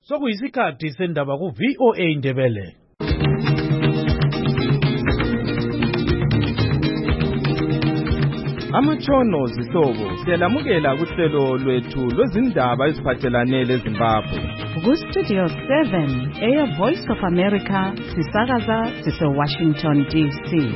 Sokuyisikhathi sendaba ku VOA Ndebele. Amatshono zihlobo siyalamukela kuhlelo lwethu lwezindaba eziphathelane leZimbabwe. Ku Studio 7 Air Voice of America sisakaza sise Washington DC.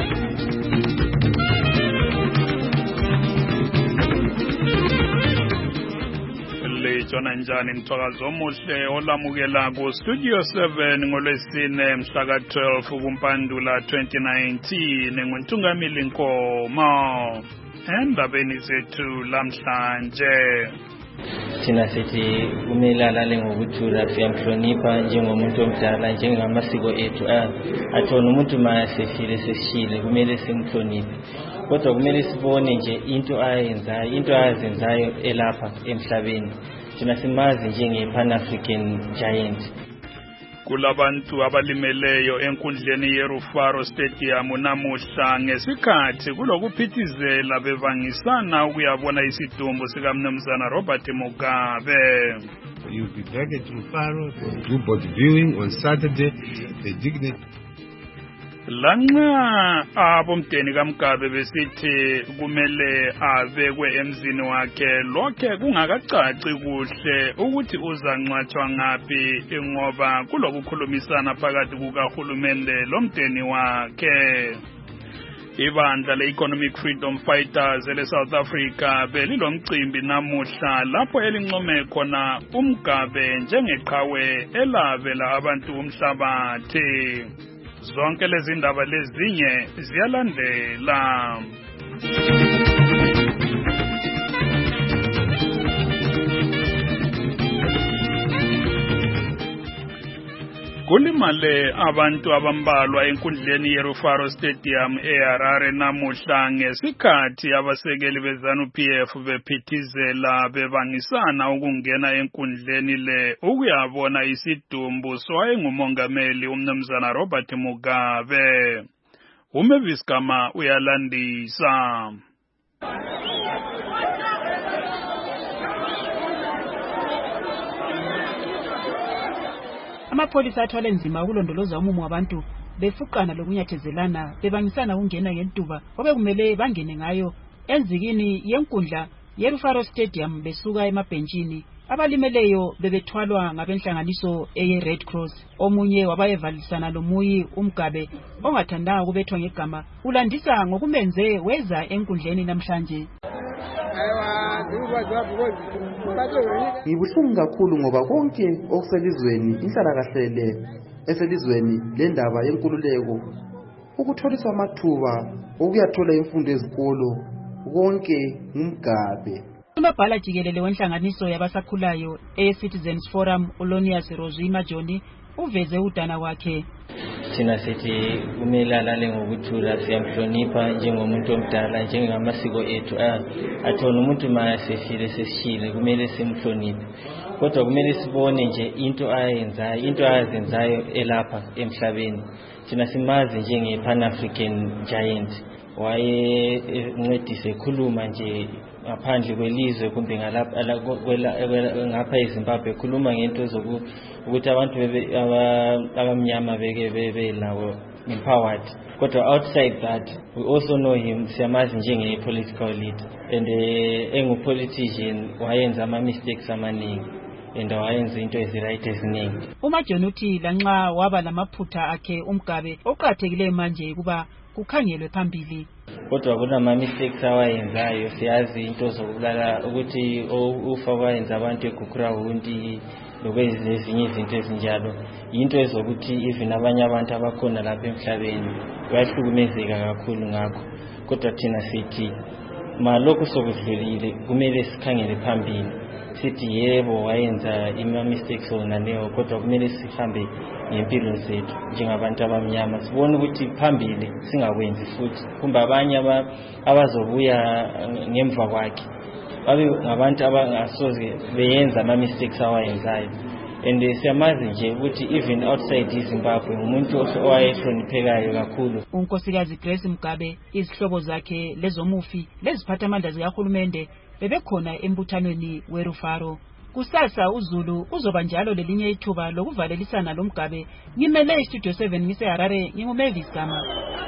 Jona njani mthakazo omuhle olamukela ku Studio 7 ngolwesine mhla ka 12 kuMpandula 2019 nguNtungamili Nkomo. Endabeni zethu lamhlanje thina sithi kumele alale ngokuthula siyamhlonipha njengomuntu omdala njengamasiko ethu athona umuntu masefile sesishile kumele simhloniphe kodwa kumele sibone nje into ayenzayo elapha emhlabeni thina simazi njenge-Pan-African giant. Kulabantu abalimeleyo enkundleni yeRufaro Stadium namuhla ngesikhathi kulokuphithizela bevangisana ukuyabona isidumbu sikaMnumzana Robert Mugabe. You'll be back at Rufaro to do board viewing on Saturday. The dignity. Lanxa abomdeni kaMgabe besithi kumele abekwe emzini wakhe lokhe kungakacaci kuhle ukuthi uzangcwatshwa ngaphi ngoba kulokukhulumisana phakathi kukahulumende lomdeni wakhe. Ibandla le-Economic Freedom Fighters ele-South Africa belilomcimbi namuhla lapho elincome khona uMgabe njengeqhawe elavela abantu umhlabathi. Zonke lezi ndaba lezinye ziyalandela. Kulimale abantu abambalwa enkundleni yeRufaro Stadium eHarare namuhla ngesikhathi abasekeli beZANU-PF bephithizela bebangisana ukungena enkundleni le ukuyabona isidumbu sowayengumongameli uMnumzana Robert Mugabe. Umavis Gama uyalandisa. Amapholisa athwala nzima ukulondoloza umumo wabantu befuqana lokunyathezelana bebangisana ukungena ngentuba obekumele bangene ngayo enzikini yenkundla yeRufaro Stadium besuka emabhentshini. Abalimeleyo bebethwalwa ngabenhlanganiso eye-Red Cross. Omunye wabayevalisana lomuyi uMgabe ongathandanga ukubethwa ngegama ulandisa ngokumenze weza enkundleni namhlanje. Ngibuhlungu kakhulu ngoba konke okuselizweni inhlalakahle eselizweni lendaba yenkululeko ukutholiswa amathuba okuyathola imfundo ezikolo konke ngumgabe. Umabhala jikelele wenhlanganiso yabasakhulayo eCitizens Forum uLonias Rozima Joni uveze udana wakhe. Thina sithi kumele alale ngokuthula siyamhlonipha njengomuntu omdala njengamasiko ethu athona umuntu masefile sesishile kumele simhloniphe kodwa kumele sibone nje into ayenzayo elapha emhlabeni thina simazi njenge-Pan-African giant wayencedise ekhuluma nje ngaphandle kwelizwe kumbe ngapha eZimbabwe ekhuluma ngento zokuthi abantu abamnyama beke lawo empowered kodwa outside that we also know him siyamazi njenge-political leader and engu-politician wayenza ama-mistakes amaningi and wayenza into eziright eziningi. UMajoni uthi lanxa waba lamaphutha akhe uMgabe oqathekileyo manje kuba kukhangelwe phambili kodwa kunama-mistakes awayenzayo siyazi into zokubulala ukuthi ufa kwayenza abantu eGukurawundi lokwezinye izinto ezinjalo into ezokuthi even abanye abantu abakhona lapha emhlabeni bayahlukumezeka kakhulu ngakho kodwa thina sithi malokhu sokudlulile kumele sikhangele phambili sithi yebo wayenza ima-mistakes onaneyo kodwa kumele sihambe ngempilo zethu njengabantu abamnyama sibone ukuthi phambili singakwenzi futhi kumbe abanye abazobuya ngemva kwakhe babe ngabantu abangasoze beyenza ama-mistakes awayenzayo and siyamazi nje ukuthi even outside iZimbabwe umuntu owayehloniphekayo kakhulu. Unkosikazi Grace Mugabe izihlobo zakhe lezomufi leziphathamandla zikahulumende bebekhona embuthanweni weRufaro. Kusasa uZulu uzoba njalo lelinye ithuba lokuvalelisana loMgabe. Ngimele iStudio 7 ngiseHarare, nginguMavis Gama.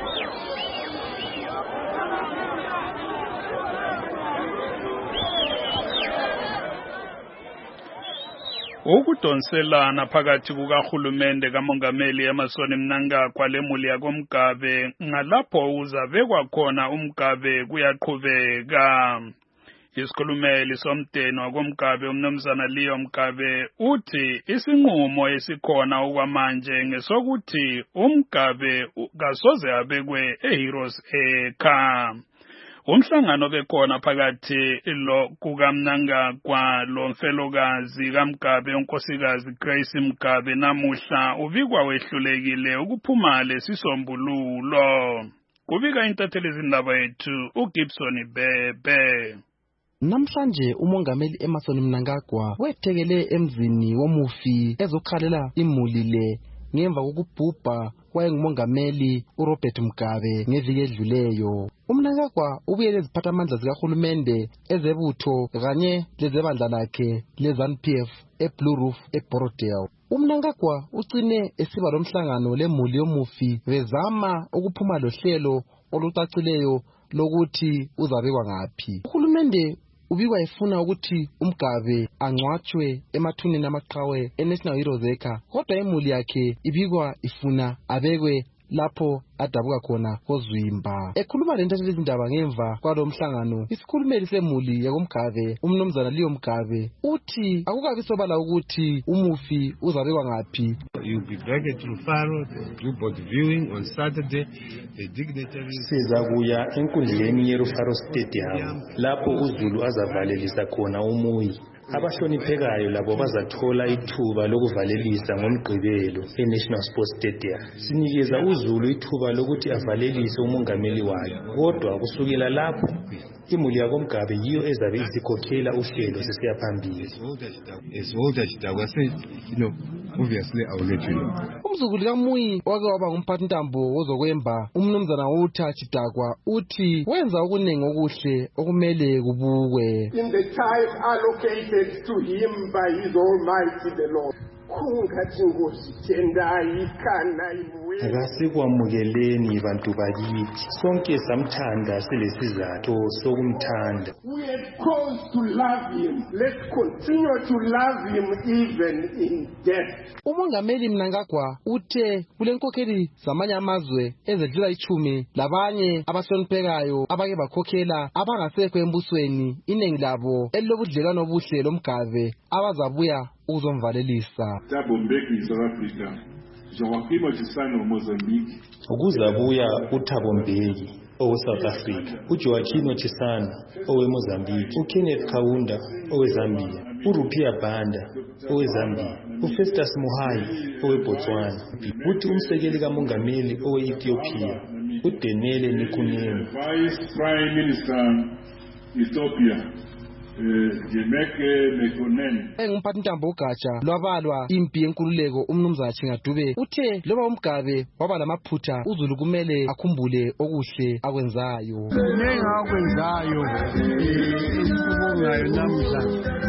Ukudonselana phakathi kukahulumende kamongameli Emmerson Mnangagwa lemuli yakoMgabe ngalapho uzabekwa khona uMgabe kuyaqhubeka. Isikhulumeli somdeni wakoMgabe uMnumzana Leo Mgabe uthi isinqumo esikhona okwamanje ngesokuthi uMgabe kasoze abekwe eHeroes Acre. Umhlangano bekhona phakathi lo kukaMnangagwa lo mfelokazi kaMgabe unkosikazi Grace Mgabe namuhla ubikwa wehlulekile ukuphuma lesisombululo. Kubika intatheli izindaba yethu uGibson Bebe. Namhlanje umongameli Emmerson Mnangagwa wethekele emzini womufi ezokhalela imuli le ngemva kokubhubha kwayengumongameli uRobert Mugabe ngeviki edluleyo. UMnangagwa ubuye leziphathamandla zikahulumende ezebutho kanye lezebandla lakhe leZANU-PF eBlue Roof eBorodale. UMnangagwa ucine esiba lomhlangano lemuli yomufi bezama ukuphuma lohlelo olucacileyo lokuthi uzabekwa ngaphi. Uhulumende ubikwa efuna ukuthi uMgabe angcwatshwe emathuneni amaqhawe eNational Heroes Acre, kodwa imuli yakhe ibikwa ifuna abekwe lapho adabuka khona koZwimba. Ekhuluma lentatheli izindaba ngemva kwalomhlangano, isikhulumeli semuli yakoMgabe uMnumzana Leo Mgabe uthi akukabi sobala ukuthi umufi uzabekwa ngaphi. You'll be back at Rufaro to do board viewing on Saturday. The dignitaries sizakuya enkundleni yeRufaro Stadium lapho uZulu azavalelisa khona umuyi. Abahloniphekayo labo bazathola ithuba lokuvalelisa ngomgqibelo eNational Sports Stadium. Sinikeza uZulu ithuba lokuthi avalelise umongameli wakhe. Kodwa kusukela lapho imuli yakoMgabe yiyo ezabe isikhokhela uhlelo sesiya phambili. Obviously I will let you know. Umzukulu kaMuyi wake waba ngumphathintambo wozokwemba uMnumzana Walter Chidakwa uthi wenza okunengi okuhle okumele kubukwe. In the time allocated to him by his Almighty the Lord. Akasikwamukeleni bantu bakithi, sonke samthanda silesizathu sokumthanda. We have cause to love him. Let's continue to love him even in death. Umongameli Mnangagwa uthe kulenkokheli zamanye amazwe ezedlula 10 labanye abahloniphekayo abake bakhokhela abangasekho embusweni, inengi labo elilobudlelwano obuhle loMgabe abazabuya uzomvalelisa. Thabo Mbeki South Africa, Joaquim Chisano Mozambique. Ukuzabuya uThabo Mbeki oweSouth Africa, uJoaquim Chisano oweMozambique, uKenneth Kaunda oweZambia, uRupia Banda oweZambia, uFestus Muhai oweBotswana, uthi umsekeli kamongameli oweEthiopia, uDenele Nikunene, Vice Prime Minister Ethiopia. Ngumphathintambo ugatsha lwabalwa impi yenkululeko uMnumzana Chingadube uthe loba uMgabe waba lamaphutha uZulu kumele akhumbule okuhle akwenzayo. Ngengakwenzayo esibongayo namhla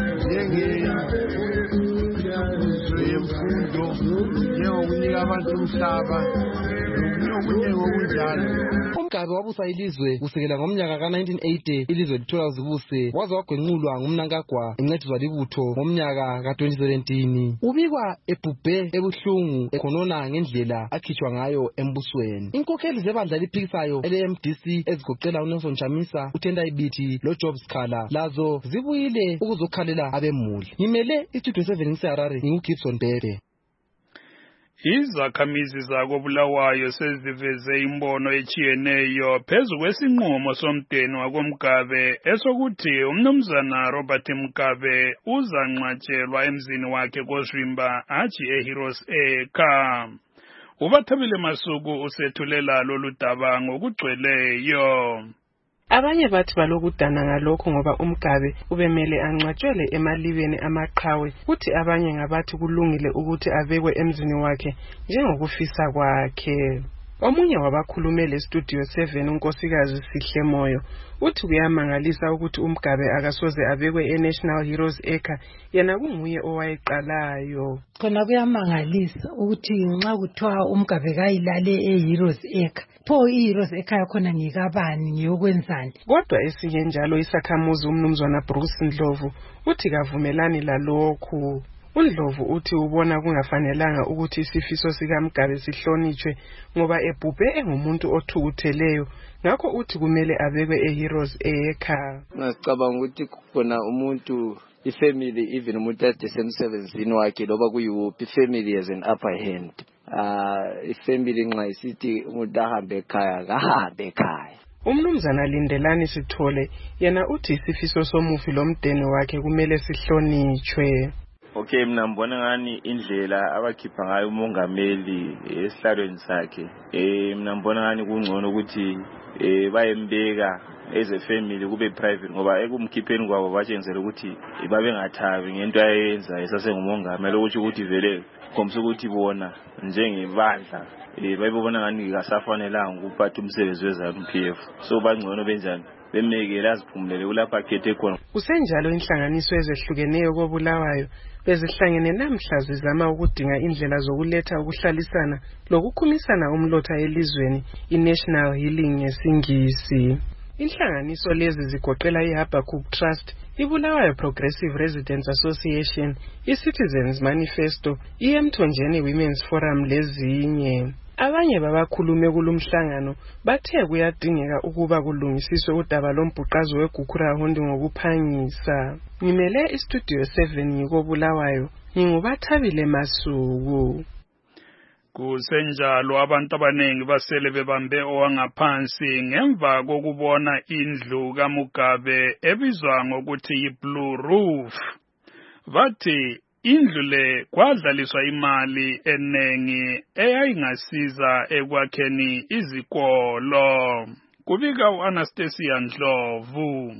njengeyemfundo njengokunika abantu umhlaba nokunye okunjalo. uMgabe wabusa ilizwe kusekela ngomnyaka ka1980 ilizwe lithola uzibuse waze wagwenqulwa nguMnangagwa encediswa libutho ngomnyaka ka2017. Ubikwa ebhubhe ebuhlungu ekhonona ngendlela akhitshwa ngayo embusweni. Inkokheli zebandla liphikisayo eleMDC ezigoqela uNelson Chamisa, uTenda Ibithi loJob Skhala lazo zibuyile ukuzokhalela abemuli. Ngimele iStudio 7 ngiseHarare nginguGibson Bebe. Izakhamizi zakoBulawayo seziveze imbono echiyeneyo phezu kwesinqumo somdeni wakoMgabe esokuthi uMnumzana Robert Mugabe uzanqatshelwa emzini wakhe koZwimba athi eHeroes Acre. Ubathabile Masuku usethulela lolu daba ngokugcweleyo. Abanye bathi balokudana ngalokho ngoba uMgabe ubemele angcwatshwele emalibeni amaqhawe, kuthi abanye ngabathi kulungile ukuthi abekwe emzini wakhe njengokufisa kwakhe. Omunye wabakhulume le-Studio 7 unkosikazi Sihle Moyo uthi kuyamangalisa ukuthi uMgabe akasoze abekwe e-National Heroes Acre yena kunguye owayeqalayo. Khona kuyamangalisa ukuthi nxa kuthiwa uMgabe kayilale e-Heroes Acre, pho i-Heroes Acre yakhona ngikabani ngiyokwenzani? Kodwa esinye njalo isakhamuzi umnumzwana Bruce Ndlovu uthi kavumelani lalokhu. uNdlovu uthi ubona kungafanelanga ukuthi isifiso sikaMgabe sihlonitshwe ngoba ebhubhe engumuntu othukutheleyo, ngakho uthi kumele abekwe eHeroes Acre. Ngicabanga ukuthi khona umuntu ifamily even umuntu adesemsebenzini wakhe loba kuyiwuphi ifamily has an upper hand. Ifamily nxa isithi umuntu ahambe ekhaya kahambe ekhaya. Umnumzana Lindelani Sithole yena uthi isifiso somufi lomdeni wakhe kumele sihlonitshwe. Okay, mina ngibona ngani indlela abakhipha ngayo umongameli esihlalweni sakhe. Mina ngibona ngani kungcono ukuthi bayembeka as a family kube private ngoba ekumkhipheni kwabo batshengizela ukuthi babengathabi ngento ayenza esasengumongameli ukuthi vele komsa ukuthi bona njengebandla bayibona ngani kasafanelanga ukuphatha umsebenzi weZANU-PF. So bangcono benjani bemekela aziphumulele kulapha akhethe khona. Kusenjalo inhlanganiso ezehlukeneyo koBulawayo bezihlangene namhla zizama ukudinga indlela zokuletha ukuhlalisana lokukhumisana umlotha elizweni iNational Healing ngesingisi. Inhlanganiso lezi zigoqela iHabakkuk Trust, iBulawayo Progressive Residents Association, iCitizens Manifesto, iMthonjeni Women's Forum lezinye. Abanye babakhulume kulumhlangano bathe kuyadingeka ukuba kulungisiswe udaba lombhuqazo weGukurahundi ngokuphangisa. Ngimele iStudio 7 ngikoBulawayo, nginguBathabile Masuku. Kusenjalo abantu abanengi basele bebambe owangaphansi ngemva kokubona indlu kaMugabe ebizwa ngokuthi yiBlue Roof. Bathi indlu le kwadlaliswa imali enengi eyayingasiza ekwakheni izikolo. Kubika uAnastasia Ndlovu.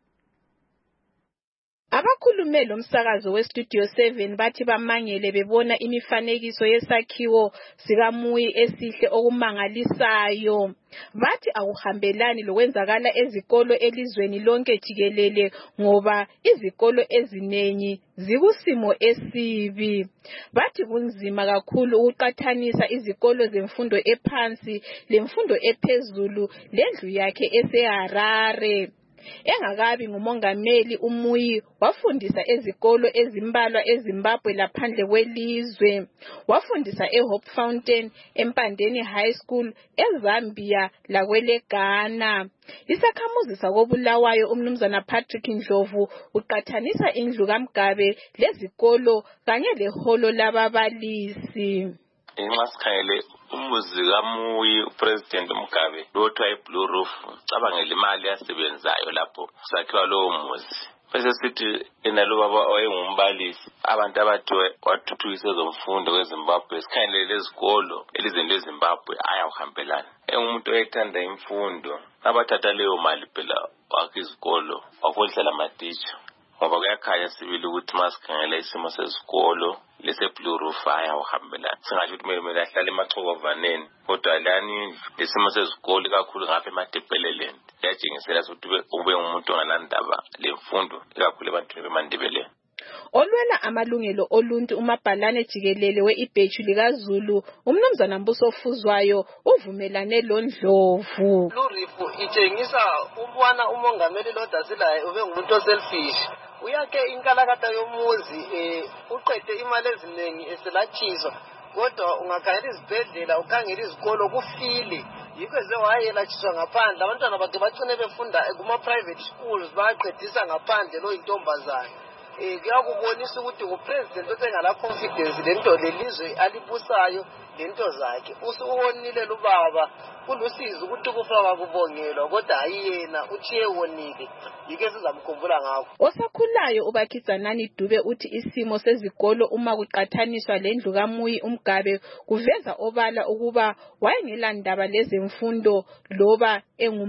Abakhulume lomsakazo weStudio 7 bathi bamangele bebona imifanekiso yesakhiwo sikaMuyi esihle okumangalisayo. Bathi akuhambelani lokwenzakala ezikolo elizweni lonke jikelele ngoba izikolo ezinengi zikusimo esibi. Bathi kunzima kakhulu ukuqathanisa izikolo zemfundo ephansi lemfundo ephezulu lendlu yakhe eseHarare. Engakabi ngumongameli uMuyi wafundisa ezikolo ezimbalwa eZimbabwe laphandle kwelizwe. Wafundisa eHope Fountain, eMpandeni High School, eZambia lakweleGhana. Isakhamuzi sakoBulawayo umnumzana Patrick Ndlovu uqathanisa indlu kaMgabe lezikolo kanye leholo lababalisi. Ngasikhangele umuzi kaMuyi uPresident Mugabe lothiwa iBlue Roof, cabangela imali yasebenzayo lapho sakhiwa lowo muzi. Bese sithi enalo baba oyengumbalisi abantu abathi wathuthukisa ezomfundo kweZimbabwe, sikhangele lezikolo elizweni leZimbabwe ayawuhambelana. Engumuntu oyethanda imfundo abathatha leyo mali phela wakhe izikolo wakhohlisa lamatitsha. Ngoba kuyakhanya sibili ukuthi masikhangela isimo sezikolo leseBlue Roof ayawuhambelana. Singasho ukuthi kumele ahlale emachokovaneni kodwa lani isimo sezikolo kakhulu ngapha emadebheleleni yatshengisela ukuthi ube ngumuntu ongalandaba lemfundo kakhulu ebantwini bemandebeleni. Olwela amalungelo oluntu umabhalane jikelele we-ibheju likaZulu umnumzana Mbuso Fuzwayo uvumelane loNdlovu. Blue Roof itshengisa ukubona umongameli loDasilaye ube ngumuntu oselfish. Uyakhe inkalakatha yomuzi uqede imali eziningi eselatshizwa kodwa ungakhangela izibhedlela ukhangela izikolo kufile. Yikho zewayelatshiswa ngaphandle abantwana bakhe bacine befunda kuma-private schools bayaqedisa ngaphandle lo yintombazane. Kuyakubonisa ukuthi upresident osengala confidence lento lelizwe alibusayo lento zakhe. Usuwonile lubaba kulusizi ukuthi kufa kubongelwa kodwa ayiyena uchiye wonile. Yike sizamkhumbula ngakho. Osakhulayo uBakhidzanani Dube uthi isimo sezikolo uma kuqathaniswa lendlu kaMuyi uMgabe kuveza obala ukuba wayengelandaba lezemfundo loba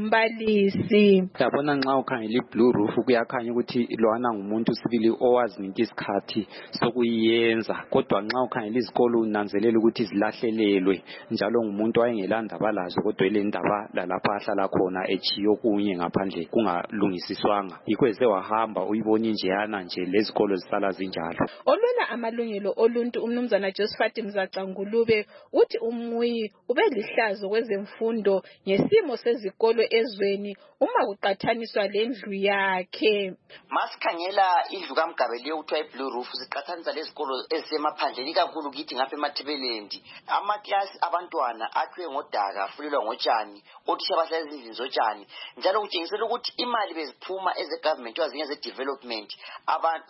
engumbalisi. Yabona nxa ukhangela iBlue Roof kuyakhanya ukuthi lwana ngumuntu sibili owazinika isikhathi sokuyenza, kodwa nxa ukhangela izikolo unanzelela ukuthi ahlelelwe njalo ngumuntu wayengelandaba lazo kodwa elendaba lalapha ahlala khona echiyo kunye ngaphandle kungalungisiswanga yikho wahamba uyibona injeyana nje lezikolo zisala zinjalo. Olwela amalungelo oluntu umnumzana Josephat Mzacangulube uthi umuyi ubelihlazo kwezemfundo ngesimo sezikolo ezweni uma kuqathaniswa lendlu yakhe. Masikhangela indlu kaMgabe leyo kuthiwa iBlue Roof siqathanisa lezikolo ezisemaphandleni ikakhulu kithi ngapha eMathebelendi amaklasi abantwana akhiwe ngodaka afulelwa ngotshani othisha bahlala ezindlini zotshani njalo kutshengisela ukuthi imali beziphuma ezegovernment wazinye ze-development abantu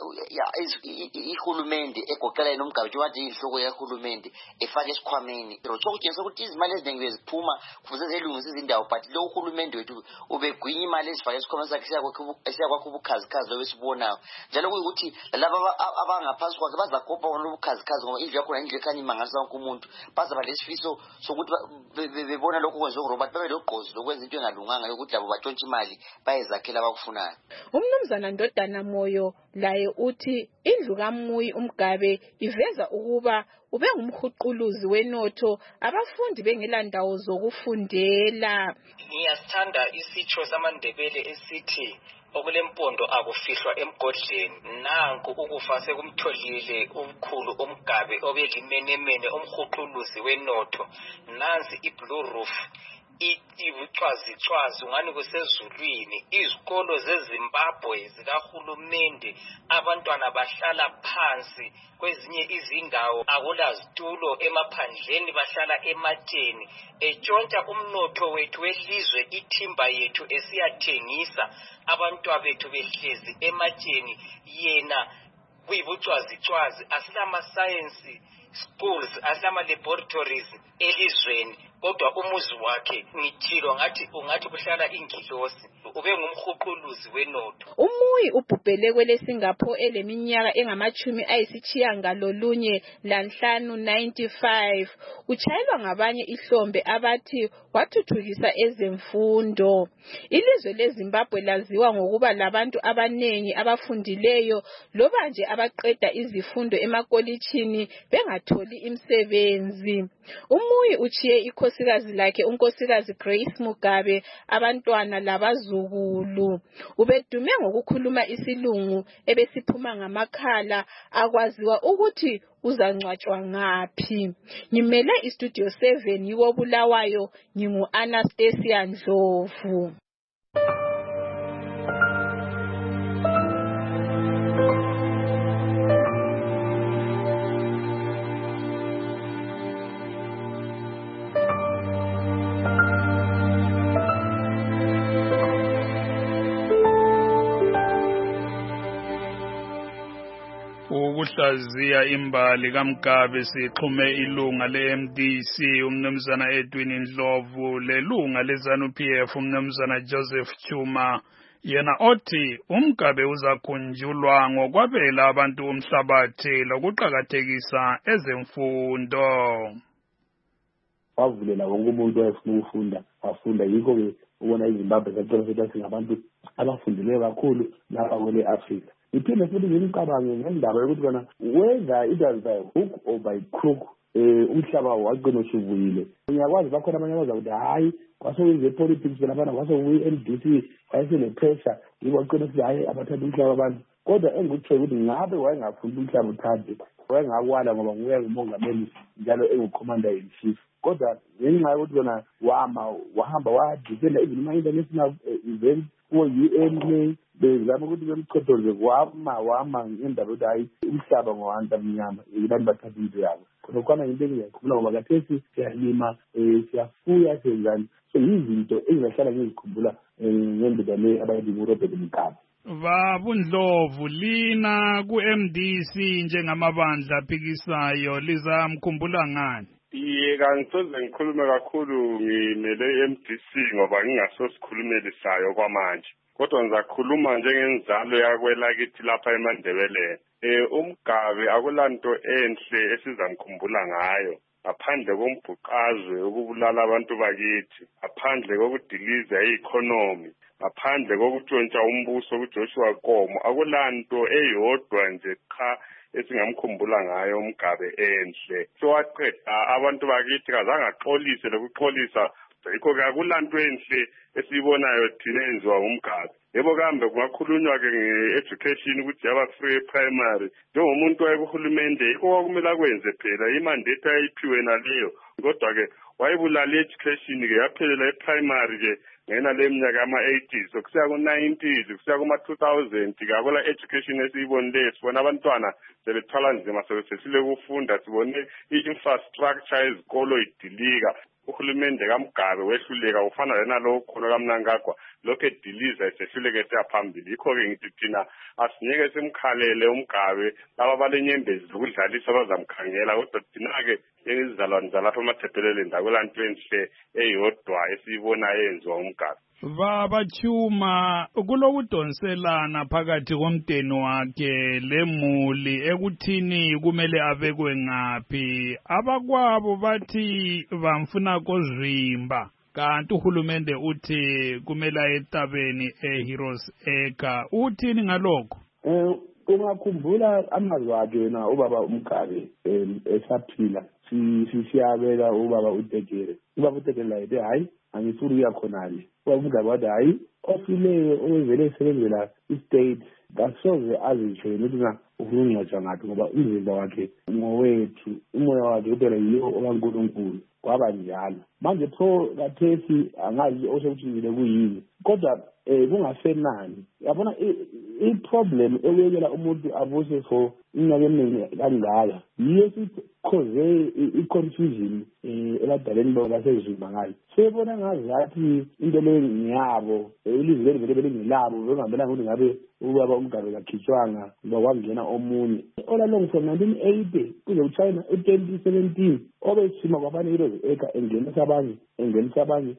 ihulumende egoqela yena uMgabe njengoba inhloko yahulumende efake esikhwameni rotsho kutshengisa ukuthi izimali eziningi beziphuma kufuze zelungisa izindawo but lo uhulumende wethu ubegwinya imali ezifake esikhwameni sakhe esiyakwakho ubukhazikhazi lobo esibonayo njalo kuyikuthi laba abangaphansi kwakhe bazakopa lo bukhazikhazi ngoba indlu yakhona indlu ekhanya imangalisa wonke umuntu bazaba lesifiso sokuthi bebona lokho kwenziwa kuRobert babe logqozi lokwenza into engalunganga yokuthi labo batshontshe imali bayezakhela abakufunayo. Umnumzana Ndodana Moyo laye uthi indlu kaMuyi uMgabe iveza ukuba ube ngumhuquluzi wenotho abafundi bengelandawo zokufundela. Ngiyasithanda isitsho samaNdebele esithi okulempondo akufihlwa emgodleni. Nanku ukufa sekumtholile umkhulu uMgabe obelimenemene umhuquluzi wenotho. Nansi iBlue Roof ibucwazicwazi ngani kusezulwini izikolo zeZimbabwe zikahulumende abantwana bahlala phansi kwezinye izindawo akula zitulo emaphandleni bahlala ematsheni etshontsha umnotho wethu welizwe ithimba yethu esiyathengisa abantwana bethu behlezi ematsheni yena kuyibucwazicwazi asilama science schools asilama laboratories elizweni kodwa umuzi wakhe ngithilo ungathi kuhlala ingilosi ube ngumhuquluzi wenotho. Umuyi ubhubhele kweleSingapore eleminyaka engamachumi ayisitshiyangalolunye lanhlanu 95 uchayelwa ngabanye ihlombe abathi wathuthukisa ezemfundo. Ilizwe leZimbabwe laziwa ngokuba labantu abanengi abafundileyo loba nje abaqeda izifundo emakolitshini bengatholi imisebenzi. Umuyi uchiye ikhosikazi lakhe unkosikazi Grace Mugabe abantwana labazukulu. Ubedume ngokukhuluma isilungu ebesiphuma ngamakhala akwaziwa ukuthi uzangcwatshwa ngaphi. Ngimele iStudio 7 yiwo Bulawayo ngingu Anastasia Ndlovu. Ukuhlaziya imbali kaMgabe sixhume ilunga leMDC umnumzana Edwin Ndlovu lelunga leZANU-PF umnumzana Joseph Chuma yena othi uMgabe uzakhunjulwa ngokwabela abantu umhlabathi lokuqhakathekisa ezemfundo. Wavulela wonke umuntu oyefuna ukufunda afunda yikho ke ubona iZimbabwe zathela singabantu abafundileyo kakhulu lapha kwele Africa. Iphinde futhi ngimcabange ngendaba yokuthi bona whether it was by hook or by crook umhlaba wagcina usuvuyile. Ngiyakwazi bakhona abanye abazakuthi hayi kwasowenze politics lapha kwasokuyi-NDC wayesene-pressure yibo wagcina sithi hayi abathatha umhlaba abantu kodwa engikuthola ukuthi ngabe wayengafuni umhlaba uthathe wayengakwala ngoba nguye umongameli njalo engucommander in chief kodwa ngenxa yokuthi bona wahamba wadifenda even ama-international events kuwo-UN bezama ukuthi bemchothoze wama ngendaba yokuthi hayi umhlaba ngowabantu abamnyama abantu bathatha into yabo khonokwana yinto engiyakhumbula ngoba kathesi siyalima siyafuya senzani so yizinto engizahlala ngizikhumbula ngendoda le abayilima uRobert Mugabe. Baba Ndlovu lina ku-MDC njengamabandla aphikisayo lizamkhumbula ngani? Kangisoze ngikhulume kakhulu ngimele i-MDC ngoba ngingasosikhulumeli sayo kwamanje kodwa ngizakhuluma njengenzalo yakwelakithi lapha eMandebeleni. uMgabe akulanto enhle esizamkhumbula ngayo aphandle kombhuqazwe ukubulala abantu bakithi, aphandle kokudiliza i-economy, aphandle kokutshontsha umbuso kuJoshua Nkomo, akulanto eyodwa nje cha esingamkhumbula ngayo uMgabe enhle sowaqeda abantu bakithi kazange axolise lokuxolisa yikho-ke akulanto enhle esiyibonayo thina enziwa uMgabe. Yebo kambe kungakhulunywa-ke nge-education ukuthi yaba free primary njengomuntu wayekuhulumende yikho kwakumele akwenze phela imandate ayiphiwe naleyo kodwa-ke wayebulala i-education-ke yaphelela e-primary-ke ngena le minyaka yama-80s kusiya ku-90s kusiya kuma-2000 kakola education esiyibonileyo sibona abantwana sebethwala nzima sebesehlule ukufunda sibone i-infrastructure yezikolo idilika uhulumende kaMgabe wehluleka ufana lenalo khona kaMnangagwa lokho ediliza esehluleke siyaphambili yikho-ke ngithi thina asingeke simkhalele uMgabe laba balenyembezi zokudlalisa bazamkhangela kodwa thina-ke izizalwane zalapha emathebheleleni ndakulanto enhle eyodwa esiyibona yenziwa uMgabe. Baba Chuma kulokudonselana phakathi komdeni wakhe lemuli ekuthini kumele abekwe ngaphi abakwabo bathi bamfuna kozimba kanti uhulumende uthi kumele etabeni eHeroes Acre uthini ngalokho? Ungakhumbula amazwi akhe na ubaba uMgabe esaphila siyabeka ubaba uTekere la yethe hayi angifuni uyakhonale ubaba uMgabe wathi hayi ofileyo owevele esebenzela istate kasoze azitsho yena ukuthi na ufuna ungcwatshwa ngaphi ngoba umzimba wakhe ngowethu umoya wakhe kuphela yiwo okaNkulunkulu kwaba njalo manje pho kathesi angazi osekuthile kuyini kodwa kungasenani yabona i-problem ekuyekela umuntu abuse for iminyaka eminingi kangaka yiyo sikhoze i-confusion ebadaleni basezimba ngayo sebona ngazathi into leyo ngiyabo ilizwi leli vele belingilabo bengamelanga ukuthi ngabe ubaba uMgabe kakhitshwanga ngoba kwangena omunye olalong from 1980 kuze uChina 2017 obesima kwabana Heroes Acre engenisa abanye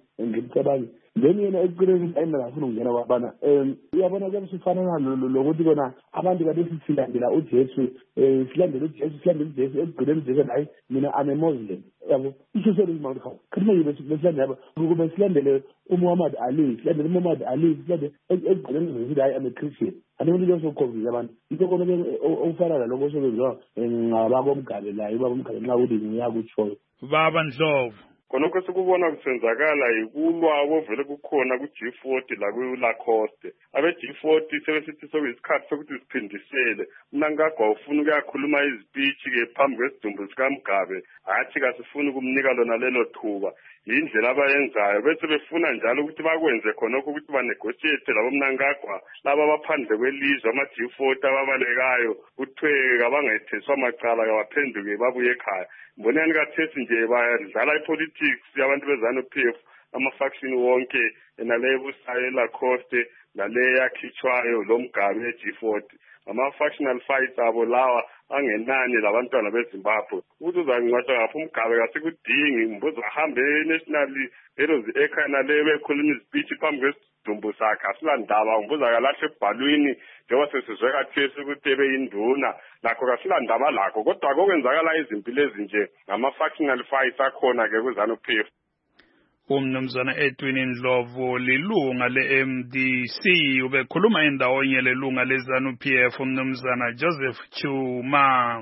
then yena ekugcineni ayingafuna ukungena kwabana uyabona ke sifana lokuthi kona abantu kade silandela uJesu silandela uJesu ekugcineni Jesu hayi mina ame Muslim yabo isho semali khawo khona yibe silandela kube silandele uMuhammad Ali silandele ekugcineni ngithi hayi ame Christian anonke leso confuse abantu into kona ke ofana lokho sobenziwa ngabako Mgabe la ubaba uMgabe nxa uthi ngiyakutsho baba Ndlovu khonokho sikubona kusenzakala yikulwa ovele kukhona ku-G40 la ku-Lacoste abe-G40 sebesithi sokuyisikhathi sokuthi siphindisele Mnangagwa ufuna ukuyakhuluma izipichi-ke phambi kwesidumbu sikaMgabe hathi kasifuni ukumnika lona lelo thuba yindlela abayenzayo bese befuna njalo ukuthi bakwenze khonokho ukuthi banegotiate labo Mnangagwa laba abaphandle kwelizwe ama-G40 ababalekayo kuthiwe kabangayetheswa macala kabaphenduke babuye ekhaya mboneni kathesi nje badlala ipolitics yabantu beZANU-PF ama-faction wonke naleyo busayo eLacoste naleyo yakhitshwayo lo Mgabe e-G40 ama-factional fights abo lawa angenani labantwana beZimbabwe ukuthi uzangcwatshwa ngapha uMgabe kasekudingi mbuzo ahambe e-National Heroes Acre naleyo bekhuluma izipichi phambi kwesidumbu sakhe asilandaba mbuzo akalahle ebhalwini njengoba sesizwe kathesi ukuthi ebeyinduna lakho kasilandaba lakho kodwa kokwenzakala izimpilo ezinje ngama-factional fights akhona-ke kuZANU-PF. Umnumzana Edwin Ndlovu lilunga le-MDC ubekhuluma endawonye lelunga le-ZANU-PF umnumzana Joseph Chuma.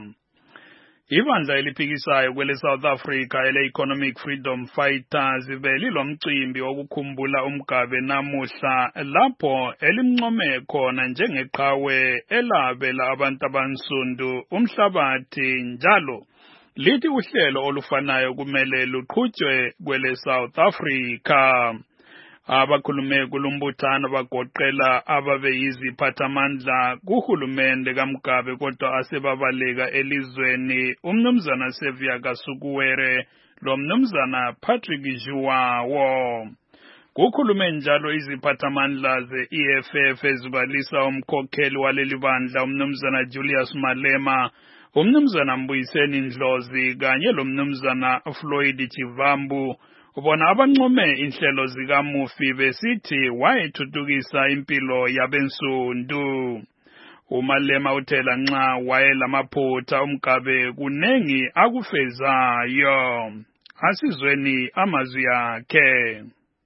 Ibandla eliphikisayo kwele South Africa ele-Economic Freedom Fighters belilomcimbi wokukhumbula uMgabe namuhla lapho elimncome khona njengeqhawe elabela abantu abansundu umhlabathi njalo lithi uhlelo olufanayo kumele luqhutshwe kwele South Africa. Abakhulume kulumbuthano bagoqela ababeyiziphathamandla kuhulumende kaMgabe kodwa asebabaleka elizweni umnumzana Sevia Kasukuwere lo mnumzana Patrick Juwawo. Kukhulume njalo iziphathamandla ze-EFF ezibalisa umkhokheli waleli bandla umnumzana Julius Malema umnumzana Mbuyiseni Ndlozi kanye lo mnumzana Floyd Chivambu ubona abancome inhlelo zikaMufi besithi wayethuthukisa impilo yabensundu. uMalema uthela nxa wayelamaphutha uMgabe kunengi akufezayo. Asizweni amazwi akhe.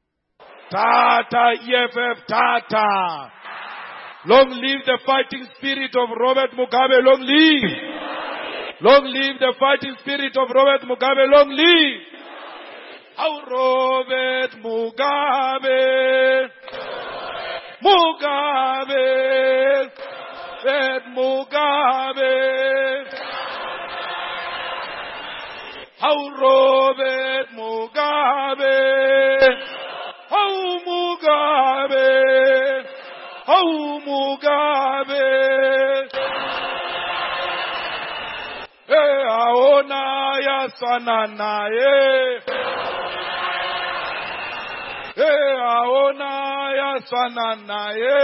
Tata EFF Tata, long live the fighting spirit of Robert Mugabe, long live. Long live the fighting spirit of Robert Mugabe. Long live. How Robert Mugabe. Mugabe. Robert Mugabe. How Robert Mugabe. How Mugabe. How Mugabe. Aona ya sanana aona ya sanana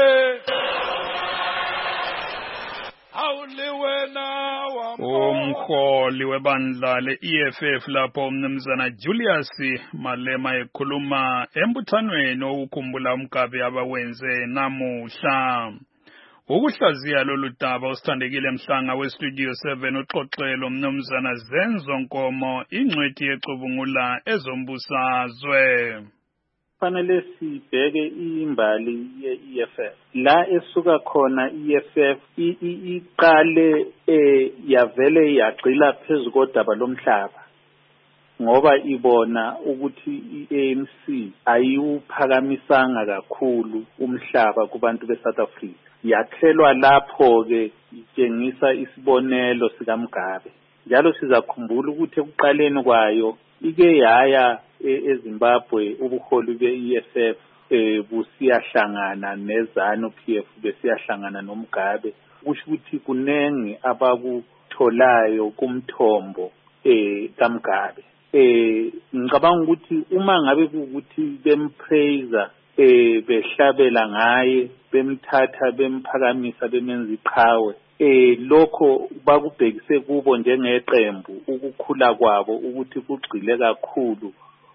umholi webandla le-EFF lapho umnumzana Julius Malema ekhuluma embuthanweni okukhumbula umgabe abawenze namuhla. Ukuhlaziya lolu daba usithandekile Mhlanga westudio 7 uxoxelo umnumzana Zenzo Nkomo ingcwethi yecubungula ezombusazwe. Fanele sibheke imbali ye-EFF la esuka khona i-EFF iqale yavele yagcila phezu kodaba lomhlaba ngoba ibona ukuthi i-ANC ayiwuphakamisanga kakhulu umhlaba kubantu beSouth Africa. Yakhelwa lapho ke itshengisa isibonelo sikaMgabe. Njalo sizakhumbula ukuthi ekuqaleni kwayo ike yaya eZimbabwe ubuholi be-EFF busiyahlangana neZANU-PF besiyahlangana noMgabe. Kusho ukuthi kunengi abakutholayo kumthombo kaMgabe. Ngicabanga ukuthi uma ngabe kuukuthi bempraise behlabela ngaye bemthatha bemphakamisa bemenza iqhawe lokho bakubhekise kubo njengeqembu ukukhula kwabo ukuthi kugcile kakhulu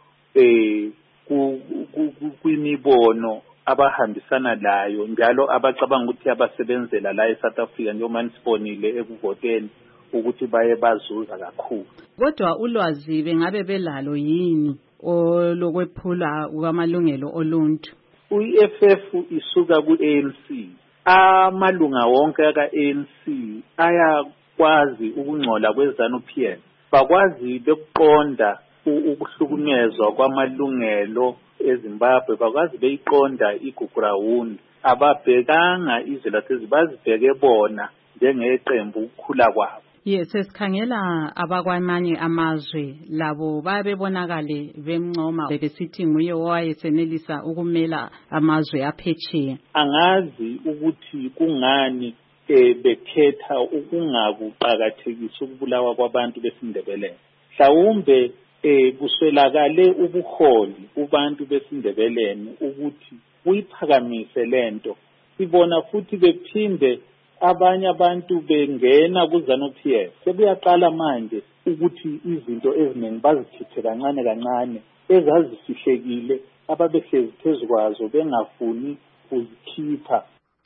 kwimibono abahambisana layo njalo abacabanga ukuthi abasebenzela la eSouth Africa njengoba nisibonile ekuvoteni ukuthi baye bazuza kakhulu. Kodwa ulwazi bengabe belalo yini olokwephula kwamalungelo oluntu? U-EFF isuka ku-ANC. Amalunga wonke ka-ANC ayakwazi ukungcola kweZANU-PF. Bakwazi bekuqonda ukuhlukunyezwa kwamalungelo eZimbabwe, bakwazi beyiqonda igugurawundi. Ababhekanga izwe bazibheke bona njengeqembu ukukhula kwabo. Yes, sesikhangela abakwamanye amazwe labo babebonakale bemncoma besithi nguye owayesenelisa ukumela amazwe aphetsheya. Angazi ukuthi kungani bekhetha ukungakuqakathekisa ukubulawa kwabantu besindebeleni. Mhlawumbe kuswelakale ubuholi kubantu besindebeleni ukuthi kuyiphakamise lento. Sibona futhi bephinde abanye abantu bengena kuZANU-PF sebuyaqala manje ukuthi izinto eziningi bazikhiphe kancane kancane ezazifihlekile ababehlezi phezu kwazo bengafuni ukuzikhipha.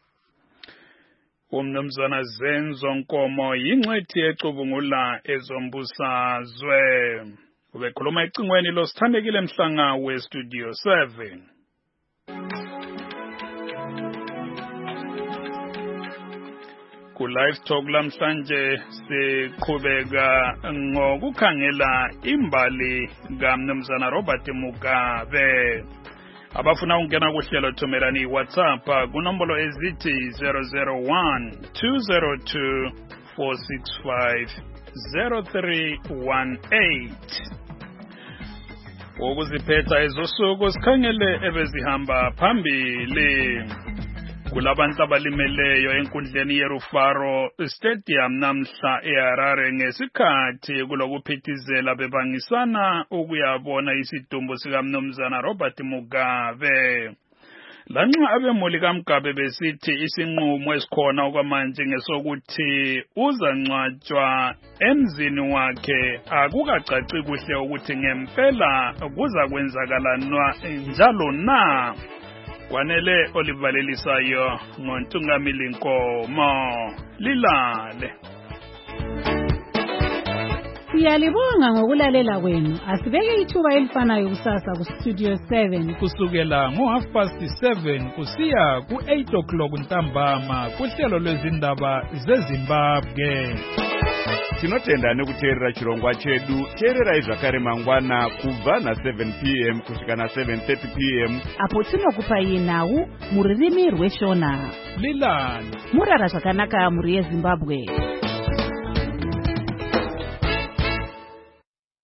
Umnumzana Zenzo Nkomo yingcwethi yecubungula ezombusazwe. Ubekhuluma ecingweni losithandekile Mhlanga westudio 7. Ku-Live Talk lamhlanje siqhubeka ngokukhangela imbali kaMnumzana Robert Mugabe. Abafuna ukungena kuhlelo thumelani iWhatsApp kunombolo ezithi 001-202-465-0318. Ukuziphetha ezosuku sikhangele ebezihamba phambili. Kulabantu abalimeleyo enkundleni yeRufaro Stadium namhla eHarare ngesikhathi kulokuphithizela bebangisana ukuyabona isidumbu sikaMnumzana Robert Mugabe. Lanxa abemuli kaMgabe besithi isinqumo esikhona okwamanje ngesokuthi uzangcwatshwa emzini wakhe akukacaci kuhle ukuthi ngempela kuza kwenzakala njalo na. Kwanele olivalelisayo ngontungamili Nkomo lilale. Siyalibonga ngokulalela kwenu. Asibeke ithuba elifanayo kusasa kustudio 7 kusukela ngo7:30 kusiya ku8 o'clock ntambama kuhlelo lwezindaba zeZimbabwe. tinotenda nekuteerera chirongwa chedu. Teererai zvakare mangwana kubva na7 p.m. kusvika na7:30 p.m. apo tinokupai nhau muririmi rweshona. Lilani murara zvakanaka muri yeZimbabwe.